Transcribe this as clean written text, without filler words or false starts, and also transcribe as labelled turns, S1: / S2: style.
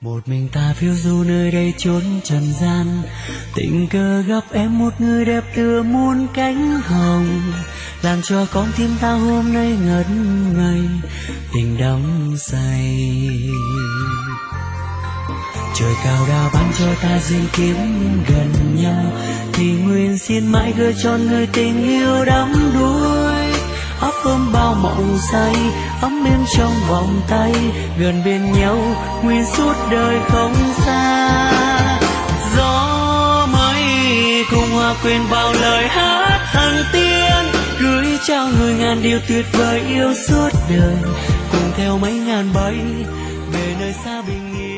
S1: Một mình ta phiêu du nơi đây chốn trần gian, tình cờ gặp em một người đẹp tựa muôn cánh hồng, làm cho con tim ta hôm nay ngất ngây, tình đắm say. Trời cao đã ban cho ta duyên kiếp gần nhau, thì nguyện xin mãi gửi cho người tình yêu đắm đuối. Ấp ôm bao mộng say, ấm êm trong vòng tay, gần bên nhau nguyện suốt đời không xa. Gió mây cùng hòa quyện vào lời hát thần tiên, gửi trao người ngàn điều tuyệt vời yêu suốt đời, cùng theo mấy ngàn bay về nơi xa bình yên.